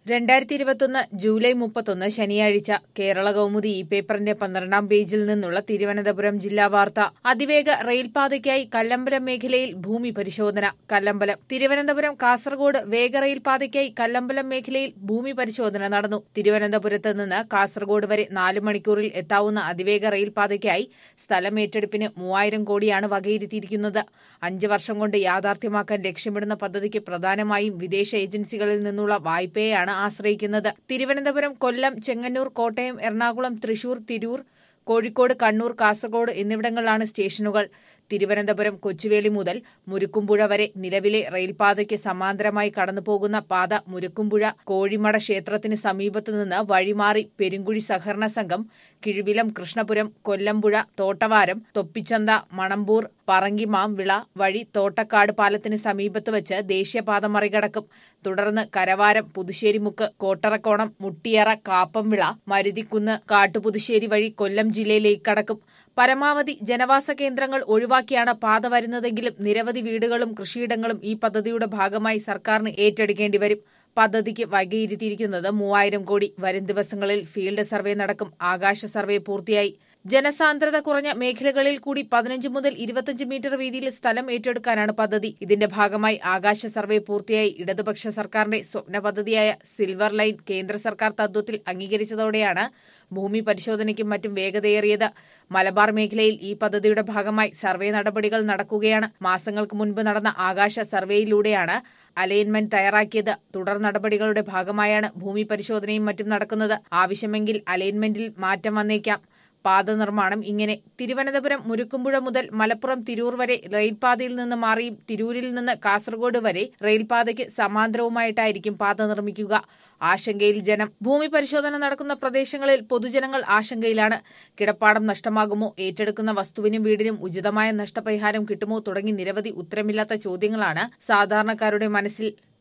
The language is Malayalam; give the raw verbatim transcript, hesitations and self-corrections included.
രണ്ടായിരത്തി ഇരുപത്തൊന്ന് ജൂലൈ മുപ്പത്തൊന്ന് ശനിയാഴ്ച കേരള കൗമുദി ഈ പേപ്പറിന്റെ പന്ത്രണ്ടാം പേജിൽ നിന്നുള്ള തിരുവനന്തപുരം ജില്ലാ വാർത്ത. അതിവേഗ റെയിൽപാതയ്ക്കായി കല്ലമ്പലം മേഖലയിൽ ഭൂമി പരിശോധന. കല്ലമ്പലം. തിരുവനന്തപുരം കാസർഗോഡ് വേഗ റെയിൽപാതയ്ക്കായി കല്ലമ്പലം മേഖലയിൽ ഭൂമി പരിശോധന നടന്നു. തിരുവനന്തപുരത്ത് നിന്ന് കാസർഗോഡ് വരെ നാല് മണിക്കൂറിൽ എത്താവുന്ന അതിവേഗ റെയിൽപാതയ്ക്കായി സ്ഥലമേറ്റെടുപ്പിന് മൂവായിരം കോടിയാണ് വകയിരുത്തിയിരിക്കുന്നത്. അഞ്ച് വർഷം കൊണ്ട് യാഥാർത്ഥ്യമാക്കാൻ ലക്ഷ്യമിടുന്ന പദ്ധതിക്ക് പ്രധാനമായും വിദേശ ഏജൻസികളിൽ നിന്നുള്ള വായ്പയാണ് ആശ്രയിക്കുന്നത്. തിരുവനന്തപുരം, കൊല്ലം, ചെങ്ങന്നൂർ, കോട്ടയം, എറണാകുളം, തൃശൂർ, തിരൂർ, കോഴിക്കോട്, കണ്ണൂർ, കാസർഗോഡ് എന്നിവിടങ്ങളിലാണ് സ്റ്റേഷനുകൾ. തിരുവനന്തപുരം കൊച്ചുവേളി മുതൽ മുരുക്കുംപുഴ വരെ നിലവിലെ റെയിൽപാതയ്ക്ക് സമാന്തരമായി കടന്നുപോകുന്ന പാത മുരുക്കുംപുഴ കോഴിമട ക്ഷേത്രത്തിന് സമീപത്തുനിന്ന് വഴിമാറി പെരുങ്കുഴി സഹകരണ സംഘം, കിഴുവിലം, കൃഷ്ണപുരം, കൊല്ലംപുഴ, തോട്ടവാരം, തൊപ്പിച്ചന്ത, മണമ്പൂർ, പറങ്കിമാംവിള വഴി തോട്ടക്കാട് പാലത്തിന് സമീപത്ത് വച്ച് ദേശീയപാത മറികടക്കും. തുടർന്ന് കരവാരം, പുതുശ്ശേരിമുക്ക്, കോട്ടറക്കോണം, മുട്ടിയറ, കാപ്പംവിള, മരുതിക്കുന്ന്, കാട്ടുപുതുശ്ശേരി വഴി കൊല്ലം ജില്ലയിലേക്ക് കടക്കും. പരമാവധി ജനവാസ കേന്ദ്രങ്ങൾ ഒഴിവാക്കിയാണ് പാത വരുന്നതെങ്കിലും നിരവധി വീടുകളും കൃഷിയിടങ്ങളും ഈ പദ്ധതിയുടെ ഭാഗമായി സർക്കാരിന് ഏറ്റെടുക്കേണ്ടി വരും. പദ്ധതിക്ക് വകയിരുത്തിയിരിക്കുന്നത് മൂവായിരം കോടി. വരും ദിവസങ്ങളിൽ ഫീൽഡ് സർവേ നടക്കും. ആകാശ സർവേ പൂർത്തിയായി. ജനസാന്ദ്രത കുറഞ്ഞ മേഖലകളിൽ കൂടി പതിനഞ്ച് മുതൽ ഇരുപത്തിയഞ്ച് മീറ്റർ വീതിയിൽ സ്ഥലം ഏറ്റെടുക്കാനാണ് പദ്ധതി. ഇതിന്റെ ഭാഗമായി ആകാശ സർവേ പൂർത്തിയായി. ഇടതുപക്ഷ സർക്കാരിന്റെ സ്വപ്ന പദ്ധതിയായ സിൽവർ ലൈൻ കേന്ദ്ര സർക്കാർ തത്വത്തിൽ അംഗീകരിച്ചതോടെയാണ് ഭൂമി പരിശോധനയ്ക്കും മറ്റും വേഗതയേറിയത്. മലബാർ മേഖലയിൽ ഈ പദ്ധതിയുടെ ഭാഗമായി സർവേ നടപടികൾ നടക്കുകയാണ്. മാസങ്ങൾക്ക് മുൻപ് നടന്ന ആകാശ സർവേയിലൂടെയാണ് അലൈൻമെന്റ് തയ്യാറാക്കിയത്. തുടർ നടപടികളുടെ ഭാഗമായാണ് ഭൂമി പരിശോധനയും മറ്റും നടക്കുന്നത്. ആവശ്യമെങ്കിൽ അലൈൻമെന്റിൽ മാറ്റം വന്നേക്കാം. പാത നിർമ്മാണം ഇങ്ങനെ. തിരുവനന്തപുരം മുരുക്കുംപുഴ മുതൽ മലപ്പുറം തിരൂർ വരെ റെയിൽപാതയിൽ നിന്ന് മാറിയും തിരൂരിൽ നിന്ന് കാസർഗോഡ് വരെ റെയിൽപാതയ്ക്ക് സമാന്തരവുമായിട്ടായിരിക്കും പാത നിർമ്മിക്കുക. ആശങ്കയിൽ ജനം. ഭൂമി പരിശോധന നടക്കുന്ന പ്രദേശങ്ങളിൽ പൊതുജനങ്ങൾ ആശങ്കയിലാണ്. കിടപ്പാടം നഷ്ടമാകുമോ, ഏറ്റെടുക്കുന്ന വസ്തുവിനും വീടിനും ഉചിതമായ നഷ്ടപരിഹാരം കിട്ടുമോ തുടങ്ങി നിരവധി ഉത്തരമില്ലാത്ത ചോദ്യങ്ങളാണ് സാധാരണക്കാരുടെ മനസ്സിൽ.